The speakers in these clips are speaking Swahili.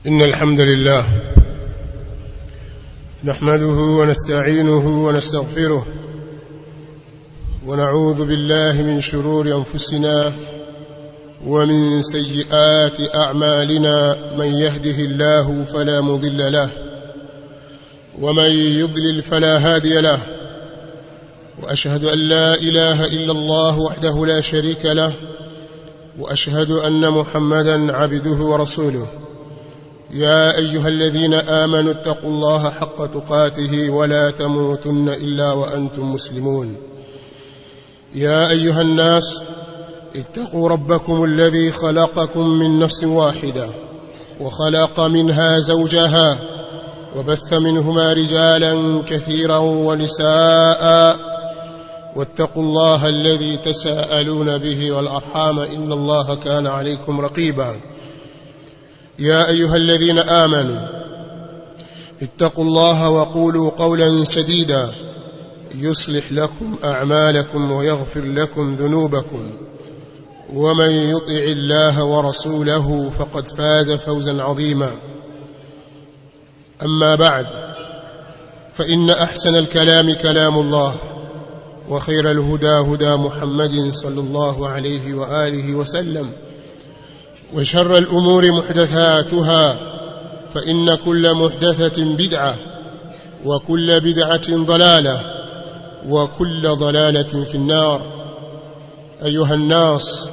إن الحمد لله نحمده ونستعينه ونستغفره ونعوذ بالله من شرور أنفسنا ومن سيئات أعمالنا من يهده الله فلا مضل له ومن يضلل فلا هادي له وأشهد أن لا إله إلا الله وحده لا شريك له وأشهد أن محمدا عبده ورسوله يا أيها الذين آمنوا اتقوا الله حق تقاته ولا تموتن إلا وأنتم مسلمون يا أيها الناس اتقوا ربكم الذي خلقكم من نفس واحدة وخلق منها زوجها وبث منهما رجالا كثيرا ونساء واتقوا الله الذي تساءلون به والأرحام إن الله كان عليكم رقيبا يا أيها الذين آمنوا اتقوا الله وقولوا قولا سديدا يصلح لكم أعمالكم ويغفر لكم ذنوبكم ومن يطع الله ورسوله فقد فاز فوزا عظيما أما بعد فإن أحسن الكلام كلام الله وخير الهدى هدى محمد صلى الله عليه وآله وسلم وشر الأمور محدثاتها فإن كل محدثة بدعة وكل بدعة ضلالة وكل ضلالة في النار أيها الناس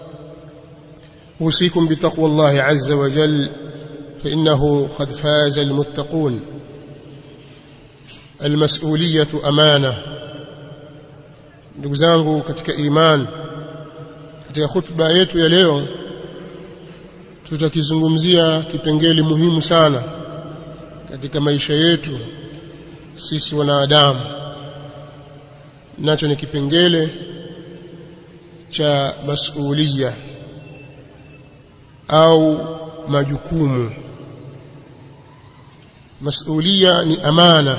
أوصيكم بتقوى الله عز وجل فإنه قد فاز المتقون المسؤولية أمانة ndugu zangu katika iman katika khutba yetu ya leo tutakizungumzia kipengele muhimu sana katika maisha yetu sisi wanadamu nacho ni kipengele cha masuhulia au majukumu. Masuhulia ni amana.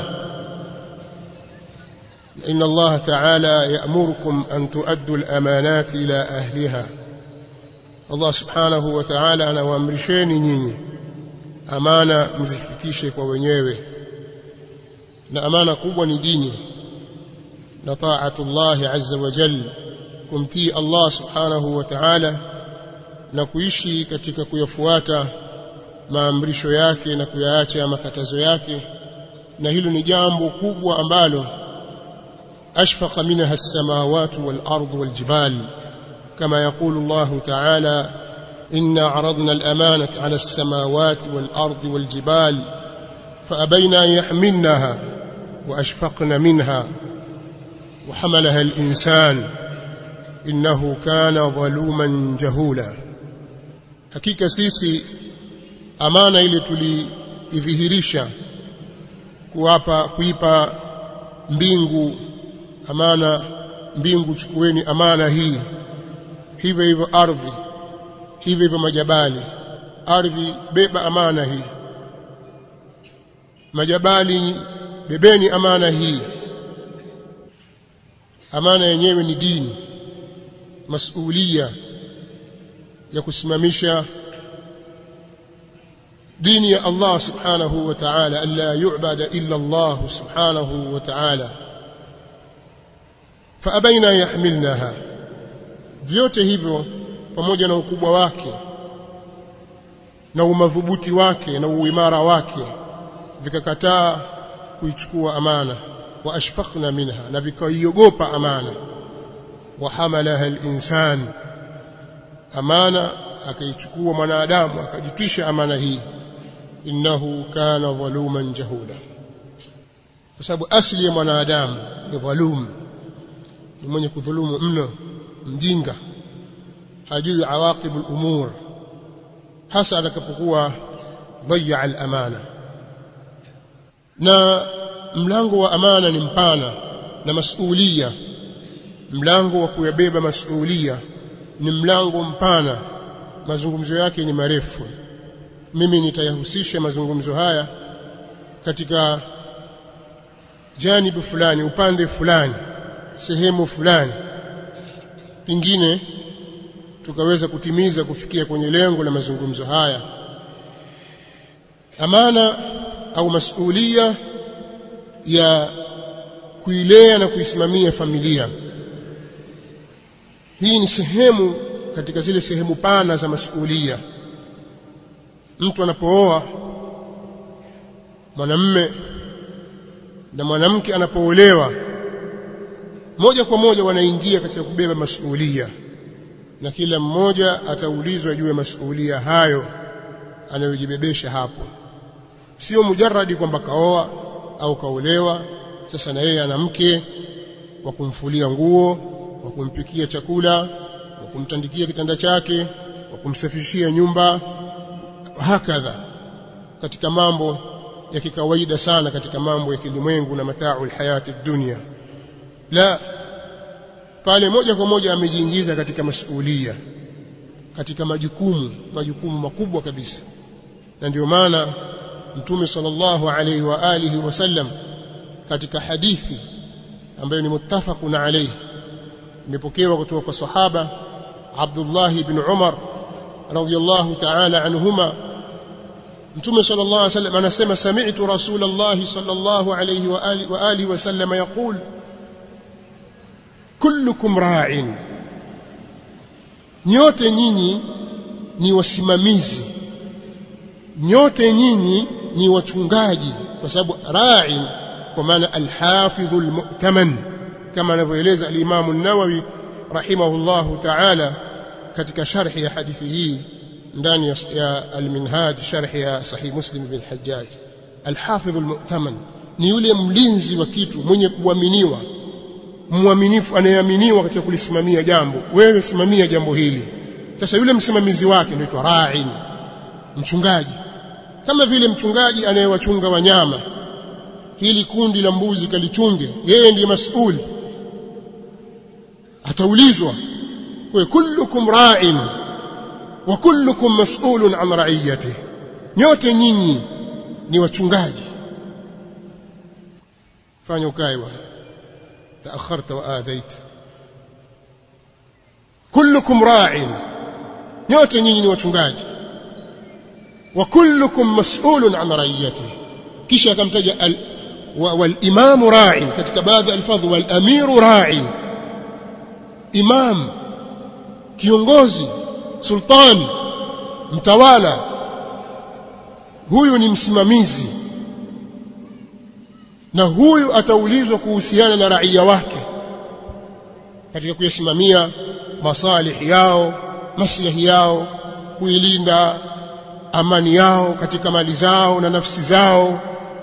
إن الله تعالى يأمركم أن تؤدوا الأمانات إلى أهلها. الله سبحانه وتعالى anawaamrisheni nyinyi amana mzifikishe kwa wenyewe, na amana kubwa ni dini na taatullah azza wa jalla, kumtii Allah subhanahu wa ta'ala na kuishi katika kuyafuata maamrisho yake na kuyaacha makatazo yake. Na hilo ni jambo kubwa ambalo أشفق منها السماوات والأرض والجبال كما يقول الله تعالى إنا عرضنا الأمانة على السماوات والأرض والجبال فأبين أن يحملنها وأشفقن منها وحملها الإنسان إنه كان ظلوما جهولا. حقيقة سيسي أمانة إلي تلي إذهريشا kuipa mbingu amana, mbingu chukueni amana hii, hivyo hivyo ardhi, hivyo hivyo majabali. Ardhi beba amana hii, majabali bebeni amana hii. Amana yenyewe ni dini, masuhulia ya kusimamisha dini ya Allah subhanahu wa ta'ala, alla yu'bada illa Allah subhanahu wa ta'ala. فأبينا يحملنها. vyote hivyo pamoja na ukubwa wake na umadhubuti wake na uimara wake vikakataa kuichukua amana. Wa ashfaqna minha, na vikaiogopa amana. Wa hamalaha al-insan, amana akaichukua mwanadamu akajitwisha amana hii. Innahu kana dhaluman jahula, kwa sababu asili ya mwanadamu ni dhalum, ni mwenye kudhulumu mno, mjinga, hajui awaqibu al-umur, hasa atakapokuwa dhayya al-amana. Na mlango wa amana ni mpana, na masuhulia, mlango wa kuyabeba masuhulia ni mlango mpana, mazungumzo yake ni marefu. Mimi nitayahusisha mazungumzo haya katika janibu fulani, upande fulani, sehemu fulani, pingine tukaweza kutimiza kufikia kwenye lengo la mazungumzo haya. amana au masuhulia ya kuilea na kuisimamia familia. Hii ni sehemu katika zile sehemu pana za masuhulia. Mtu anapooa, mwanamume na mwanamke anapoolewa, moja kwa moja wanaingia katika kubeba masuhulia, na kila mmoja ataulizwa juu ya masuhulia hayo anayojibebesha hapo. Sio mujarradi kwamba kaoa au kaolewa sasa na yeye ana mke wa kumfulia nguo, wa kumpikia chakula, wa kumtandikia kitanda chake, wa kumsafishia nyumba, hakadha, katika mambo ya kikawaida sana, katika mambo ya kilimwengu na mataa'ul hayati dunya. La, pale moja kwa moja amejiingiza katika masuhulia, katika majukumu makubwa kabisa. Na ndio maana Mtume sallallahu alayhi wa alihi wasallam katika hadithi ambayo ni muttafaqun alayhi, imepokewa kutoka kwa sahaba Abdullah ibn Umar radhiyallahu ta'ala anhuma, Mtume sallallahu alayhi wasallam anasema, sami'tu Rasulullah sallallahu alayhi wa alihi wasallam yaqul kullukum ra'in, nyote nyinyi ni wasimamizi, nyote nyinyi ni wachungaji. Kwa sababu ra'in kwa maana al-hafidhul mu'taman, kama anavyoeleza al-Imam an-Nawawi rahimahullahu ta'ala katika sharhi ya hadithi hii ndani ya al-Minhaj, sharhi ya Sahih Muslim bin Hajjaj. Al-hafidhul mu'taman ni yule mlinzi wa kitu, mwenye kuaminiwa, muaminifu, anayeaminiwa katika kulisimamia jambo. Wewe simamia jambo hili. Sasa yule msimamizi wake anaitwa ra'in, mchungaji. Kama vile mchungaji anayewachunga wanyama, hili kundi la mbuzi kalichunge, yeye ndiye mas'ul, ataulizwa. Kwa kullukum ra'in wa kullukum mas'ulun an ra'iyatihi, nyote nyinyi ni wachungaji. Fanya ukae bwana, taakharta wa adhaita. Kullukum ra'in, nyote nyinyi ni wachungaji. Wa kullukum mas'ulun an ra'iyatihi, kisha akamtaja wal imamu ra'in katika baadhi ya alfadhi, wal amiru ra'in. Imam, kiongozi, sultan, mtawala, huyu ni msimamizi, na huyu ataulizwa kuhusiana na raia wake katika kuyasimamia masalih yao, maslahi yao, kuilinda amani yao katika mali zao na nafsi zao,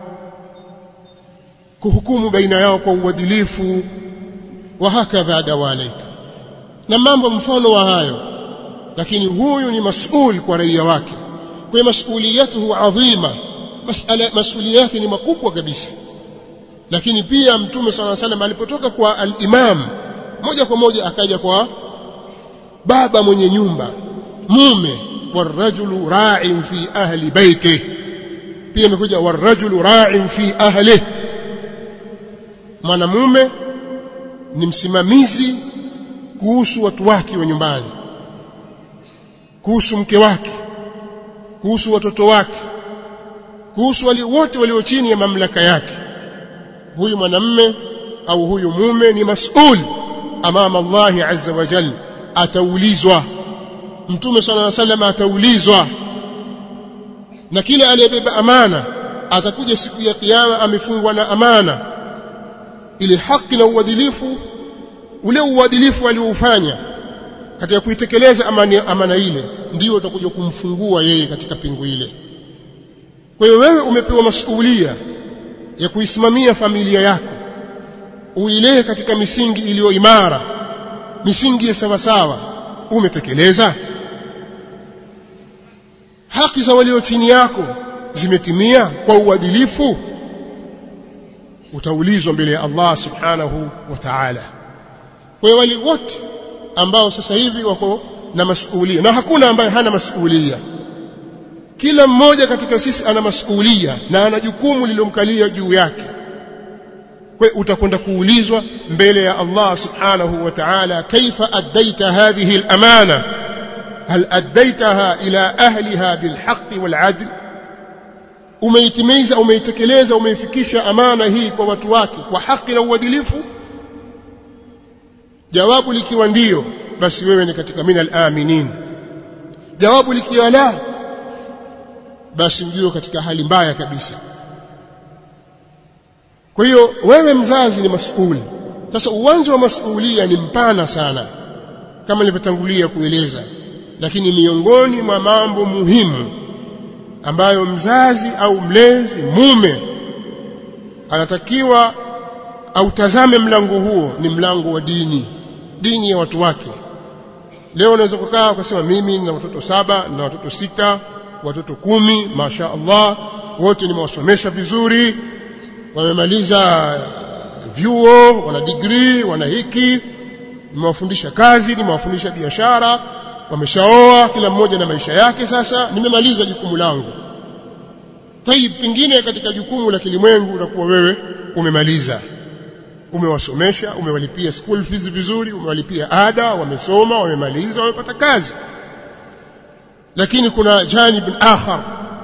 kuhukumu baina yao kwa uadilifu, wa hakadha dawalaika, na mambo mfano wa hayo. Lakini huyu ni mas'ul kwa raia wake, kwa mas'uliyatuhu adhima, mas'uliyati yake ni makubwa kabisa. Lakini pia Mtume sallallahu alayhi wasallam alipotoka kwa al-imam, moja kwa moja akaja kwa baba mwenye nyumba, mume, warajulu ra'in fi ahli baiti. Pia imekuja warajulu ra'in fi ahli, mwanamume ni msimamizi kuhusu watu wake wa nyumbani, kuhusu mke wake, kuhusu watoto wake, kuhusu wale wote walio chini ya mamlaka yake. Huyu mwanamume au huyu mume ni mas'ul amama Allah azza wa jalla, ataulizwa. Mtume sallallahu alaihi wasallam ataulizwa, na kila aliyebeba amana atakuja siku ya kiyama amefungwa na amana. Ile haki na uadilifu, ule uadilifu alioufanya katika kuitekeleza amana ile, ndio utakuja kumfungua yeye katika pingu ile. Kwa hiyo wewe umepewa masuhulia ya kuisimamia familia yako, uilee katika misingi iliyo imara, misingi ya sawa sawa. Umetekeleza haki za walio chini yako, zimetimia kwa uadilifu? Utaulizwa mbele ya Allah subhanahu wa ta'ala. Kwa hiyo wale wote ambao sasa hivi wako na masuhulia, na hakuna ambaye hana masuhulia, kila mmoja katika sisi ana masuhulia na ana jukumu lililomkalia juu yake. Kwa hiyo utakwenda kuulizwa mbele ya Allah subhanahu wa ta'ala, kaifa addaita hadhihi al-amana, hal addaitaha ila ahliha bilhaqqi wal'adl, umeitimiza, umeitekeleza, umeifikisha amana hii kwa watu wake kwa haki na uadilifu? Jawabu likiwa ndio, basi wewe ni katika minal aminin. Jawabu likiwa la, basi ndio katika hali mbaya kabisa. Kwa hiyo wewe mzazi ni mas'uli. Sasa uwanja wa mas'ulia ni mpana sana kama nilivyotangulia kueleza, lakini miongoni mwa mambo muhimu ambayo mzazi au mlezi, mume, anatakiwa autazame mlango huo ni mlango wa dini ya watu wake. Leo unaweza kukaa ukasema mimi nina watoto 7 na watoto 6, watoto 10, masha Allah, wote nimewasomesha vizuri, wamemaliza vyuo, wana degree, wana hiki, nimewafundisha kazi, nimewafundisha biashara, wameshaoa, kila mmoja na maisha yake, sasa nimemaliza jukumu langu. Tayib, pengine katika jukumu la kilimwengu utakuwa wewe umemaliza, umewasomesha, umewalipia school fees vizuri, umewalipia ada, wamesoma, wamemaliza, wamepata kazi. Lakini kuna janib akhar,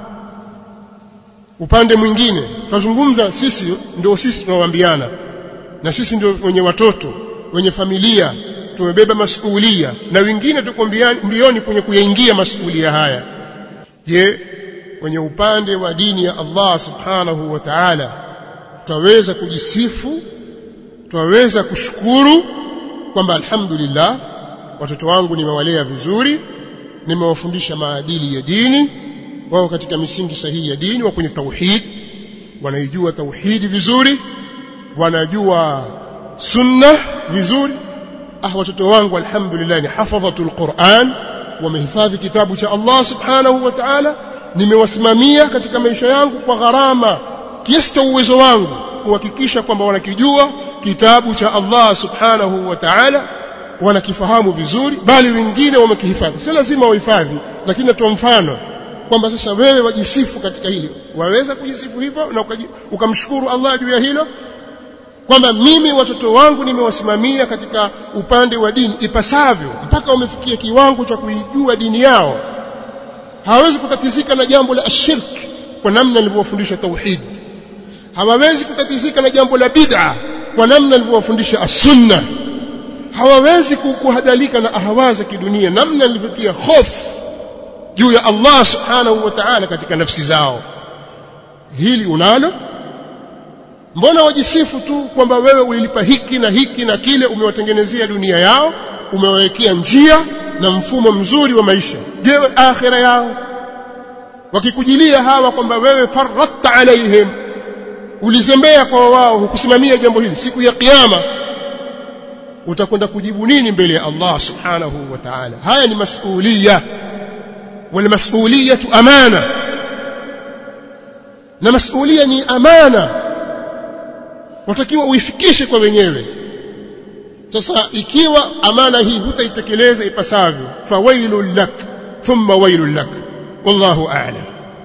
upande mwingine. Tunazungumza sisi tunawaambiana, na sisi ndio wenye watoto, wenye familia, tumebeba masuhulia, na wengine tuko mbioni kwenye kuyaingia masuhulia haya. Je, kwenye upande wa dini ya Allah subhanahu wa ta'ala tutaweza kujisifu, tutaweza kushukuru kwamba alhamdulillah watoto wangu nimewalea vizuri, nimewafundisha maadili ya dini, wao katika misingi sahihi ya dini, wa kwenye tauhid, wanaijua tauhidi vizuri, wanajua sunna vizuri. Watoto wangu alhamdulillah ni hafadhatul Qur'an, wamehifadhi kitabu cha Allah subhanahu wa ta'ala, nimewasimamia katika maisha yangu kwa gharama kiasi cha uwezo wangu kuhakikisha kwamba wanakijua kitabu cha Allah subhanahu wa ta'ala, wanakifahamu vizuri, bali wengine wamekihifadhi. Si lazima wahifadhi, lakini natoa mfano kwamba sasa wewe wajisifu katika hili. Waweza kujisifu hivyo na ukamshukuru Allah juu ya hilo, kwamba mimi watoto wangu nimewasimamia katika upande wa dini ipasavyo, mpaka wamefikia kiwango cha kuijua dini yao. Hawawezi kutatizika na jambo la shirk kwa namna nilivyowafundisha tauhid. Hawawezi kutatizika na jambo la bid'a kwa namna nilivyowafundisha as-sunnah. Hawawezi kuhadalika na ahawaza kidunia, namna nilivyotia hofu juu ya Allah subhanahu wa ta'ala katika nafsi zao. Hili unalo? Mbona wajisifu tu kwamba wewe ulilipa hiki na hiki na kile, umewatengenezea dunia yao, umewawekea njia na mfumo mzuri wa maisha? Je, akhira yao wakikujilia hawa kwamba wewe farratta alaihim, ulizembea kwa wao, hukusimamia jambo hili, siku ya kiyama utakwenda kujibu nini mbele ya Allah subhanahu wa ta'ala? Haya ni masuhulia, wal mas'uliyatu amana, na masuhulia ni amana, watakiwa uifikishe kwa wenyewe. Sasa ikiwa amana hii hutaitekeleza ipasavyo, fawailul lak thumma wailul lak, wallahu a'lam.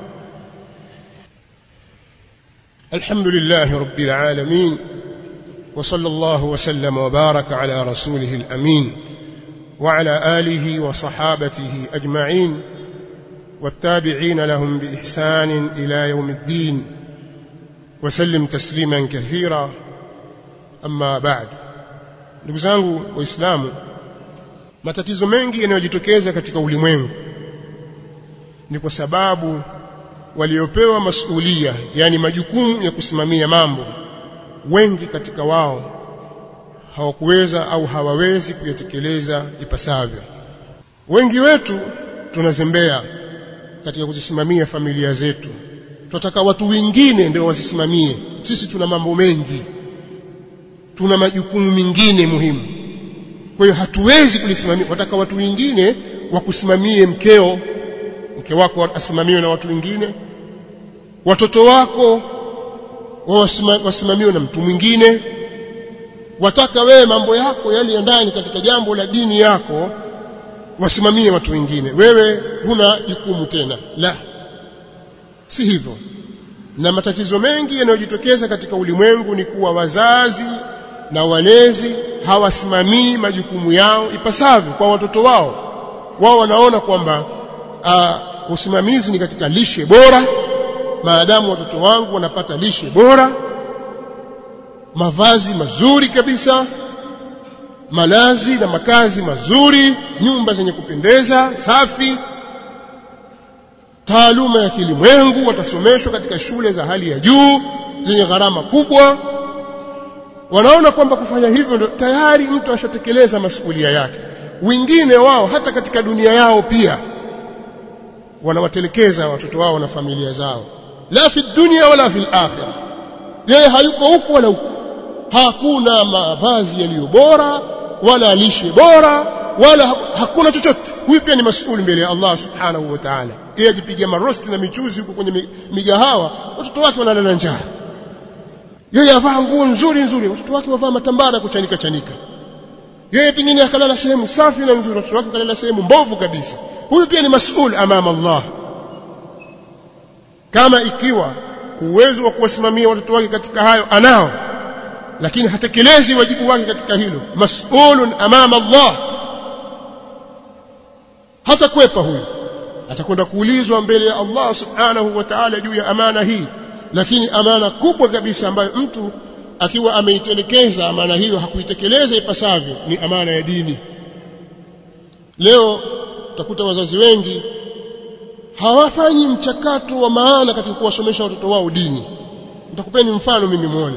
Alhamdulillahi rabbil alamin, wa sallallahu wa sallama wa baraka ala rasulih al-amin wa ala alihi wa sahabatihi ajma'in wattabi'in lahum bi ihsan ila yawmiddin وسلم تسليما كثيرا. أما بعد, ndugu zangu waislamu, matatizo mengi yanayojitokeza katika ulimwengu ni kwa sababu waliopewa masuhulia, yani majukumu ya kusimamia mambo, wengi katika wao hawakuweza au hawawezi kuyatekeleza ipasavyo. Wengi wetu tunazembea katika kuzisimamia familia zetu. Tunataka watu wengine ndio wasisimamie. Sisi tuna mambo mengi, tuna majukumu mengine muhimu, kwa hiyo hatuwezi kulisimamia. Tunataka watu wengine wakusimamie. Mke wako asimamiwe na watu wengine, watoto wako wasimamiwe na mtu mwingine. Wataka wewe mambo yako yale ya ndani katika jambo la dini yako wasimamie watu wengine, wewe huna jukumu tena. La, si hivyo. Na matatizo mengi yanayojitokeza katika ulimwengu ni kuwa wazazi na walezi hawasimamii majukumu yao ipasavyo kwa watoto wao. Wao wanaona kwamba usimamizi ni katika lishe bora, maadamu watoto wangu wanapata lishe bora, mavazi mazuri kabisa, malazi na makazi mazuri, nyumba zenye kupendeza, safi, taaluma ya kilimwengu, watasomeshwa katika shule za hali ya juu zenye gharama kubwa. Wanaona kwamba kufanya hivyo ndio tayari mtu ashatekeleza masuhulia yake. Wengine wao hata katika dunia yao pia wanawatelekeza watoto wao na familia zao, la fi dunya wala fil akhirah. Yeye hayuko huko wala huko, hakuna mavazi yaliyo bora wala lishe bora wala hakuna chochote. Huyu pia ni masuhuli mbele ya Allah subhanahu wa ta'ala. Yeye ajipigia marosti na michuzi huko kwenye migahawa, watoto wake wanalala njaa. Yeye avaa nguo nzuri nzuri, watoto wake wavaa matambara kuchanika chanika. Yeye pengine akalala sehemu safi na nzuri, watoto wake wakalala sehemu mbovu kabisa. Huyu pia ni masuhul amama Allah. Kama ikiwa uwezo wa kuwasimamia watoto wake katika hayo anao, lakini hatekelezi wajibu wake katika hilo, mas'ulun amama Allah. Hata kwepa huyu atakwenda kuulizwa mbele ya Allah subhanahu wa ta'ala juu ya amana hii. Lakini amana kubwa kabisa ambayo mtu akiwa ameitelekeza amana hiyo, hakuitekeleza ipasavyo, ni amana ya dini. Leo utakuta wazazi wengi hawafanyi mchakato wa maana katika kuwasomesha watoto wao dini. Nitakupeni mfano mimi muone.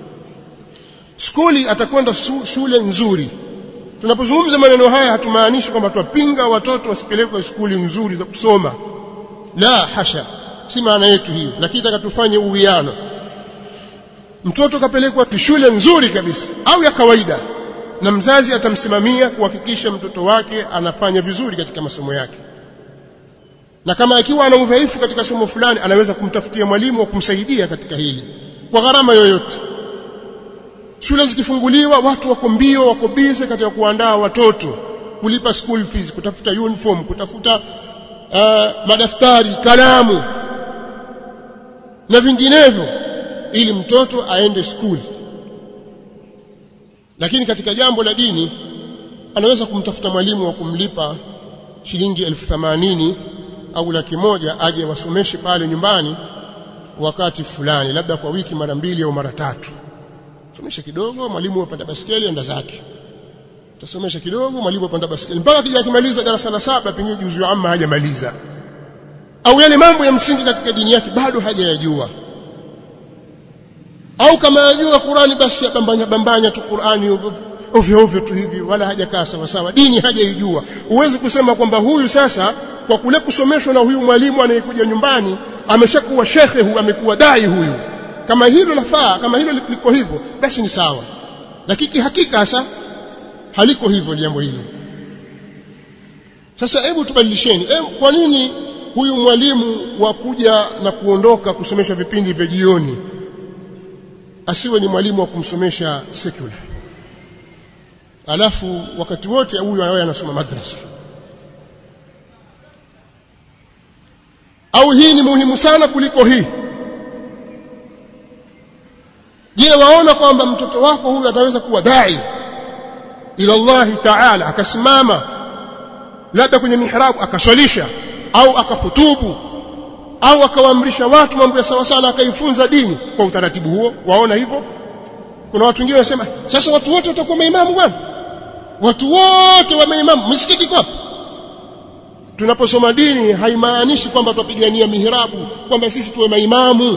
Skuli atakwenda shule nzuri. Tunapozungumza maneno haya hatumaanishi kwamba tuwapinga watoto wasipelekwe shule nzuri za kusoma. La hasha, si maana yetu hiyo, lakini takatufanye uwiano. Mtoto kapelekwa shule nzuri kabisa au ya kawaida, na mzazi atamsimamia kuhakikisha mtoto wake anafanya vizuri katika masomo yake. Na kama ikiwa ana udhaifu katika somo fulani, anaweza kumtafutia mwalimu wa kumsaidia katika hili kwa gharama yoyote. Shule zikifunguliwa, watu wako mbio, wako busy katika kuandaa watoto, kulipa school fees, kutafuta uniform, kutafuta madaftari, kalamu na vinginevyo, ili mtoto aende skuli. Lakini katika jambo la dini anaweza kumtafuta mwalimu wa kumlipa shilingi 80,000 au 100,000 aje wasomeshe pale nyumbani wakati fulani, labda kwa wiki mara 2 au mara 3. Somesha kidogo, mwalimu apanda baskeli enda zake. Tasomesha kidogo, mwalimu apanda baskeli mpaka kija kimaliza darasa la 7, pengine juzu amma hajamaliza, au yale mambo ya msingi katika dini yake bado hajayajua. Au kama yajua Qur'ani, basi bambanya tu Qur'ani ovyo ovyo tu hivi, wala hajakaa sawa sawa, dini hajaijua. Uweze kusema kwamba huyu sasa kwa kule kusomeshwa na huyu mwalimu anayekuja nyumbani ameshakuwa shekhe, huyu amekuwa dai huyu. Kama hilo lafaa, kama hilo liko hivyo, basi ni sawa. Lakini hakika hasa haliko hivyo jambo hilo. Sasa hebu tubadilisheni. Kwa nini huyu mwalimu wa kuja na kuondoka kusomesha vipindi vya jioni asiwe ni mwalimu wa kumsomesha secular? Alafu wakati wote huyu anasoma madrasa. Au hii ni muhimu sana kuliko hii? Je, waona kwamba mtoto wako huyu ataweza kuwa dai ila Allah Ta'ala, akasimama labda kwenye mihrabu akaswalisha au akahutubu au akawaamrisha watu mambo ya sawa sana, akaifunza dini kwa utaratibu huo? Waona hivyo? Kuna watu wengine wanasema sasa watu wote watakuwa maimamu bwana, watu wote wa maimamu. Msikiti kwa tunaposoma dini haimaanishi kwamba tupigania mihrabu kwamba sisi tuwe maimamu.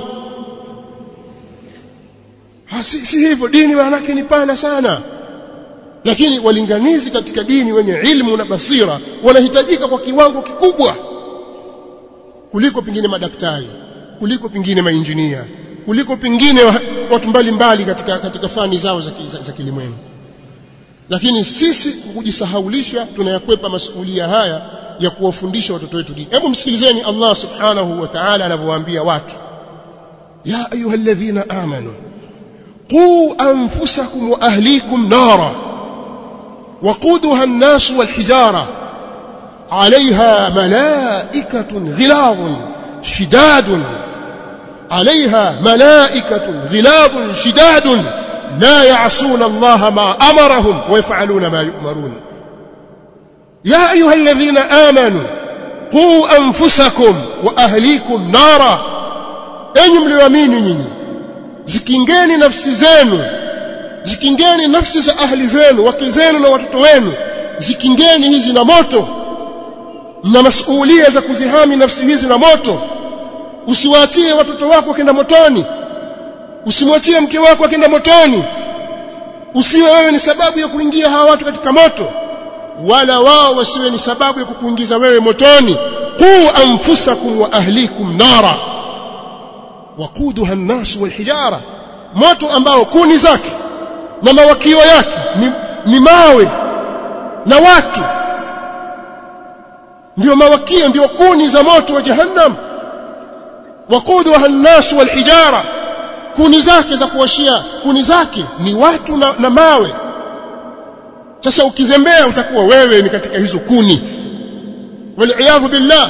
Si hivyo. Dini maana yake ni pana sana, lakini walinganizi katika dini wenye ilmu na basira wanahitajika kwa kiwango kikubwa kuliko pengine madaktari, kuliko pengine mainjinia, kuliko pengine watu mbalimbali katika fani zao za kilimwengu. Lakini sisi kujisahaulisha tunayakwepa masuhulia haya ya kuwafundisha watoto wetu dini. Hebu msikilizeni Allah subhanahu wa ta'ala anavyowaambia watu, ya ayyuhalladhina amanu qu anfusakum wa ahlikum nara waquduha an-nas wal hijara عليها ملائكة غلاظ شداد عليها ملائكة غلاظ شداد لا يعصون الله ما أمرهم ويفعلون ما يؤمرون. يا أيها الذين آمنوا قوا أنفسكم وأهليكم نارا enyi mlioamini nyinyi, zikingeni nafsi zenu, zikingeni nafsi za ahli zenu, wake zenu na watoto wenu, zikingeni hizi na moto, na masuhulia za kuzihami nafsi hizi na moto. Usiwaachie watoto wako kenda motoni, usimwachie mke wako akenda motoni, usiwe wewe ni sababu ya kuingia hawa watu katika moto, wala wao wasiwe ni sababu ya kukuingiza wewe motoni. Qu anfusakum wa ahlikum nara waquduha an-nas wal hijara, moto ambao kuni zake na mawakio yake ni mawe na watu, ndio mawakio, ndio kuni za moto wa jahannam. Waquduha an-nas wal hijara, kuni zake za kuwashia, kuni zake ni watu na mawe. Sasa ukizembea utakuwa wewe ni katika hizo kuni, wal billah.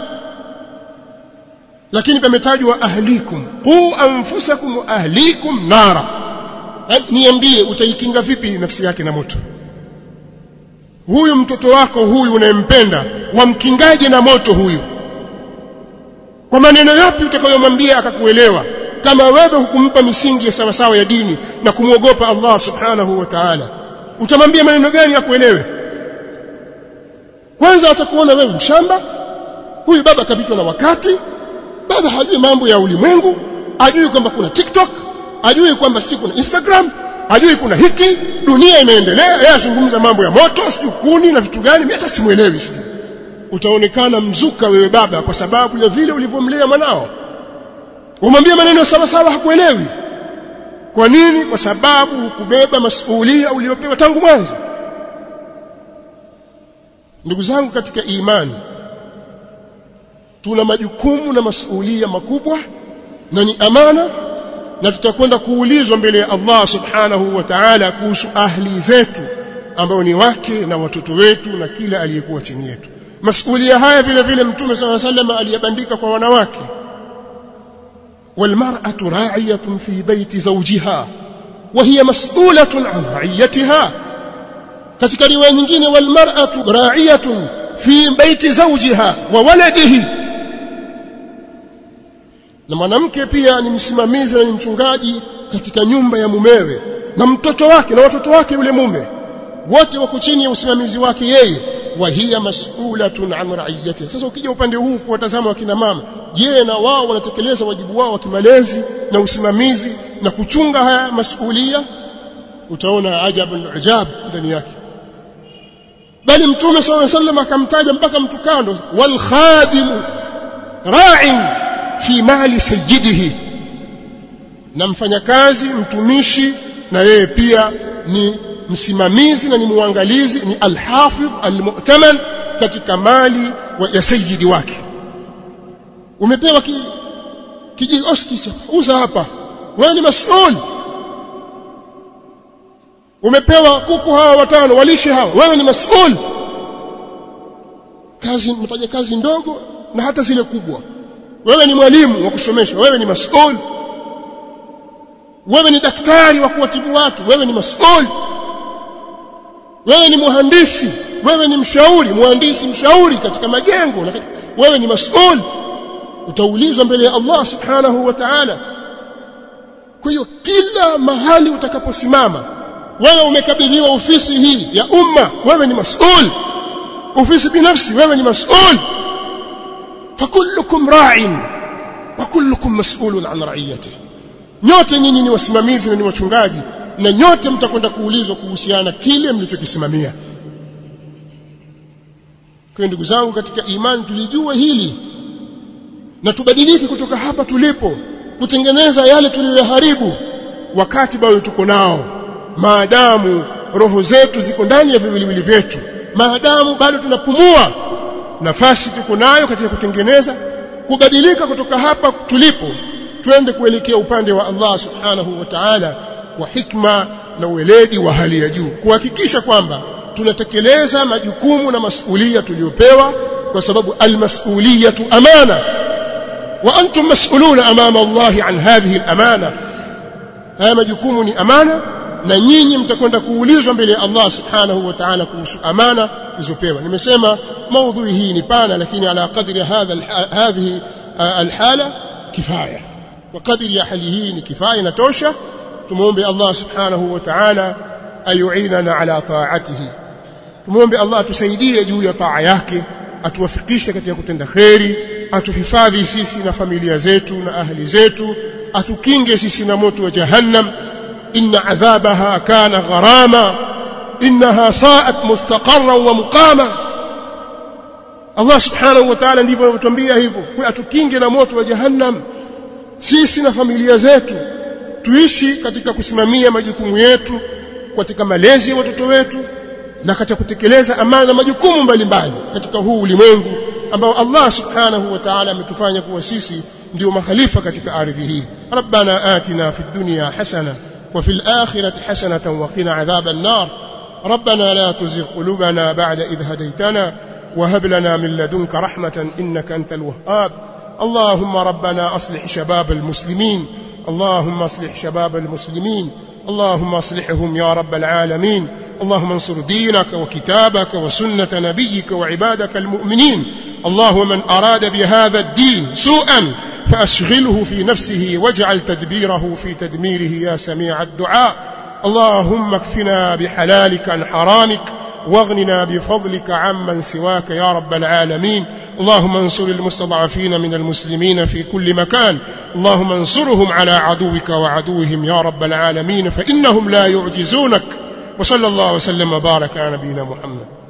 Lakini pametajwa ahlikum, qu anfusakum wa ahlikum nara. Niambie, utaikinga vipi nafsi yake na moto? Huyu mtoto wako huyu unayempenda, wamkingaje na moto huyu? Kwa maneno yapi utakayomwambia akakuelewa, kama wewe hukumpa misingi ya sawa sawa ya dini na kumwogopa Allah subhanahu wa ta'ala? Utamwambia maneno gani akuelewe? Kwanza atakuona wewe mshamba, huyu baba kapitwa na wakati, baba hajui mambo ya ulimwengu, hajui kwamba kuna TikTok, hajui kwamba sisi kuna Instagram, hajui kuna hiki, dunia imeendelea, yeye azungumza mambo ya moto, sio kuni na vitu gani, mimi hata simuelewi. Utaonekana mzuka wewe baba kwa sababu ya vile ulivyomlea mwanao. Umwambie maneno sawa sawa hakuelewi. Kwa nini? Kwa sababu hukubeba masuhulia uliopewa tangu mwanzo. Ndugu zangu katika imani, tuna majukumu na masuhulia makubwa na ni amana, na tutakwenda kuulizwa mbele ya Allah subhanahu wa ta'ala kuhusu ahli zetu ambao ni wake na watoto wetu na kila aliyekuwa chini yetu. Masuhulia haya vile vile Mtume sallallahu alayhi wasallam aliyabandika kwa wanawake. والمرأة راعية في بيت زوجها وهي مسؤولة عن رعيتها. katika riwaya nyingine, والمرأة راعية في بيت زوجها وولده, na mwanamke pia ni msimamizi na ni mchungaji katika nyumba ya mumewe na mtoto wake na watoto wake. Yule mume wote wako chini ya usimamizi wake yeye. وهي مسؤولة عن رعيتها. Sasa ukija upande huu kuwatazama wakina mama, je, na wao wanatekeleza wajibu wao wa kimalezi na usimamizi na kuchunga haya masuhulia? Utaona ajabul ujab ndani yake. Bali Mtume sallallahu alayhi wasallam akamtaja mpaka mtu kando, wal khadimu ra'in fi mali sayyidihi, na mfanyakazi mtumishi na yeye pia ni msimamizi na ni muangalizi, ni alhafidh almu'taman katika mali ya sayyidi wake. Umepewa kijioski uza hapa, wewe ni mas'ul. Umepewa kuku hawa watano, walishe hawa, wewe ni mas'ul. Kazi mtaja kazi ndogo na hata zile kubwa. Wewe ni mwalimu wa kusomesha, wewe ni mas'ul. Wewe ni daktari wa kuwatibu watu, wewe ni mas'ul. Wewe ni muhandisi, wewe ni mshauri, muhandisi mshauri katika majengo, na wewe ni mas'ul. Utaulizwa mbele ya Allah subhanahu wa ta'ala. Kwa hiyo kila mahali utakaposimama, wewe umekabidhiwa ofisi hii ya umma, wewe ni mas'ul. Ofisi binafsi, wewe ni mas'ul. fakullukum ra'in wa kullukum mas'ulun an ra'iyatihi. Nyote nyinyi ni wasimamizi na ni wachungaji, na nyote mtakwenda kuulizwa kuhusiana kile mlichokisimamia. Kwa ndugu zangu katika imani, tulijue hili na tubadilike kutoka hapa tulipo kutengeneza yale tuliyoharibu wakati bado tuko nao, maadamu roho zetu ziko ndani ya viwiliwili vyetu, maadamu bado tunapumua, nafasi tuko nayo katika kutengeneza, kubadilika kutoka hapa tulipo twende kuelekea upande wa Allah subhanahu wa ta'ala kwa hikma na uweledi wa hali ya juu, kuhakikisha kwamba tunatekeleza majukumu na masuhulia tuliyopewa, kwa sababu almasuliyatu amana wa antum mas'uluna amama Allah an hadhihi al-amana. Haya majukumu ni amana, na nyinyi mtakwenda kuulizwa mbele ya Allah subhanahu wa ta'ala kuhusu amana zilizopewa. Nimesema maudhui hii ni pana, lakini ala qadri hadhihi alhala kifaya. kwa kadiri ya hali hii ni kifaya inatosha. Tumuombe Allah subhanahu wa ta'ala ayuinana ala ta'atihi, tumuombe Allah atusaidie juu ya taa yake, atuwafikishe katika kutenda kheri, atuhifadhi sisi na familia zetu na ahli zetu, atukinge sisi na moto wa jahannam. inna adhabaha kana gharama innaha sa'at mustaqarran wa muqama. Allah subhanahu wa ta'ala ndivyo anatuambia hivyo, kwa atukinge na moto wa jahannam sisi na familia zetu, tuishi katika kusimamia majukumu yetu katika malezi ya watoto wetu na katika kutekeleza amana na majukumu mbalimbali katika huu ulimwengu ambao Allah subhanahu wa ta'ala ametufanya kuwa sisi ndio makhalifa katika ardhi hii. Rabbana atina fid dunya hasana wa fil akhirati hasanatan wa qina adhaban nar. Rabbana la tuzigh qulubana ba'da idh hadaytana wa hab lana min ladunka rahmatan innaka antal wahhab. اللهم ربنا أصلح شباب المسلمين، اللهم أصلح شباب المسلمين، اللهم أصلحهم يا رب العالمين. اللهم انصر دينك وكتابك وسنة نبيك وعبادك المؤمنين. اللهم من أراد بهذا الدين سوءا فأشغله في نفسه واجعل تدبيره في تدميره يا سميع الدعاء. اللهم اكفنا بحلالك عن حرامك واغننا بفضلك عمن سواك يا رب العالمين. اللهم انصر المستضعفين من المسلمين في كل مكان، اللهم انصرهم على عدوك وعدوهم يا رب العالمين، فإنهم لا يعجزونك. وصلى الله وسلم وبارك على نبينا محمد.